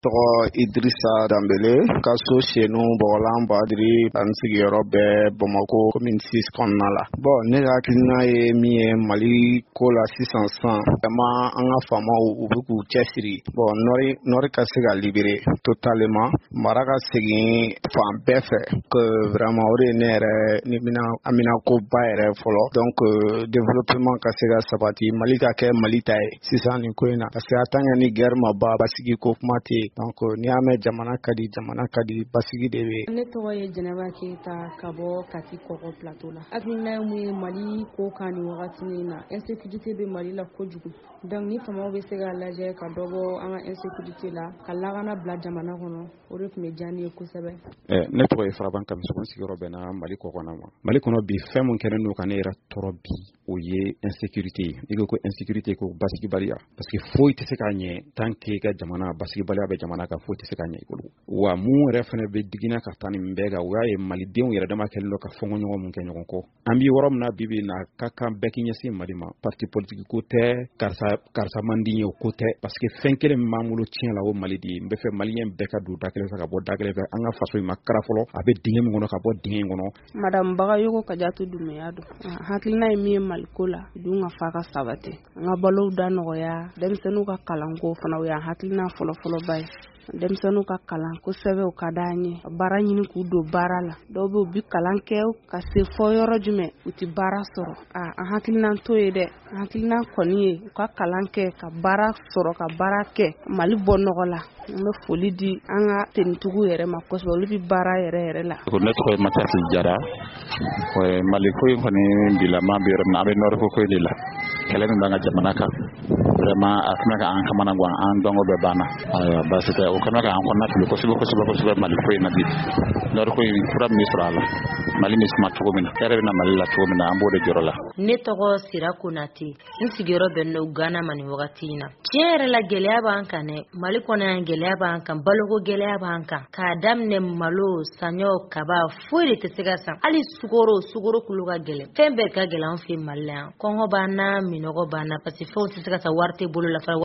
tɔgɔ Idrissa Dambele ka so senu Bɔgɔlan Badiri an sigiyɔrɔ bɛ Bamakɔ commune 6 kɔnɔna la. Bon ne ka hakilina ye min ye Mali ko la sisan vraiment an ka faamaw u bɛ k'u cɛsiri. Bon Nord ka se ka libérer totalement, mara ka segin fan bɛɛ fɛ que vraiment o de ye ne yɛrɛ amina ko ba yɛrɛ fɔlɔ. Donc développement ka se ka sabati, Mali ka kɛ Mali ta ye sisan nin ko in na parce que a tant que ni guerre ma ban basigi ko kuma tɛ yen. Donc ni y'a mɛn jamana ka di basigi de bɛ. Ne tɔgɔ ye Jɛnɛba Keyita ka bɔ Kati Kɔgɔ plateau la. Hakilina ye mun ye Mali ko kan ni wagati in na, insécurité bɛ Mali la kojugu. Donc ni faamaw bɛ se ka lajɛ ka dɔ bɔ an ka insécurité la, ka lakana bila jamana kɔnɔ, o de tun bɛ diya ne ye kosɛbɛ. Ne tɔgɔ ye Faraban Kamisogo sigiyɔrɔ bɛnna Mali kɔkɔna ma. Mali kɔnɔ bi fɛn mun kɛlen don ka ne yɛrɛ tɔɔrɔ bi o ye insécurité ye. N'i ko insécurité ko basigibaliya, parce que foyi tɛ se ka ɲɛ tant que ka jamana basigibaliya bɛ jamana kan, foyi tɛ se ka ɲɛ i bolo. Wa mun yɛrɛ fana bɛ diginna ka taa nin bɛɛ kan, o y'a ye malidenw yɛrɛ dama kɛlen don ka fɔnkɔɲɔgɔn mun kɛ ɲɔgɔn kɔ. An bɛ yɔrɔ min na bi na ka kan bɛɛ k'i ɲɛsin Mali ma. Parti politique ko tɛ, karisa man di ye o ko tɛ, parce que fɛn kelen min b'an bolo tiɲɛ la o Mali de ye. N bɛ fɛ maliyɛn bɛɛ ka don da kelen fɛ ka bɔ da kelen fɛ. An ka faso in ma kara fɔlɔ, a bɛ dingɛ min kɔnɔ ka bɔ dingɛ in kɔnɔ. Madame Bagayogo Kadiatu Doumbouya don. Hakilina ye min ye Maliko la, dun ka fa ka sabati. An ka balow da nɔgɔya, denmisɛnninw ka kalanko fana o y'an hakilina fɔlɔfɔlɔ ba ye. Denmisɛnninw ka kalan kosɛbɛ o ka d'an ye, baara ɲini k'u don baara la. Dɔw bɛ u bi kalan kɛ ka se fɔ yɔrɔ jumɛn u ti baara sɔrɔ. An hakilina t'o ye dɛ. An hakilina kɔni ye u ka kalan kɛ ka baara sɔrɔ, ka baara kɛ Mali bɔ nɔgɔ la. An bɛ foli di an ka tenitigiw yɛrɛ ma kosɛbɛ, olu bi baara yɛrɛ la. Ne tɔgɔ ye Mathias Jara. Mali ko in kɔni bilama bɛ yɔrɔ min na, a bɛ Nord ko de la. Kɛlɛ min b'an ka jamana kan, vraiment a tɛna ka an kamana gan, an dɔngɔ bɛɛ banna. Parce que o kana ka an kɔnɔna fili kosɛbɛ Mali ko in na bi. Nord ko in fura min sɔrɔ a la, Mali bɛ suma cogo min na, yɛrɛ bɛ na Mali la cogo min na, an b'o de jɔrɔ la. Ne tɔgɔ Sira Konate, n sigiyɔrɔ bɛnnen don Ghana ma nin wagati in na. Tiɲɛ yɛrɛ la gɛlɛya b'an kan dɛ, Mali kɔnɔ yan gɛlɛya b'an kan, baloko gɛlɛya b'an kan. K'a daminɛ malo, saɲɔ, kaba, foyi de tɛ se ka san. Hali sukoro kulu ka gɛlɛn. Fɛn bɛɛ ka gɛlɛn an fɛ Mali la yan. Kɔngɔ b'an na, minɔgɔ b'an na, parce que fɛnw tɛ se ka san, wari tɛ bolo la.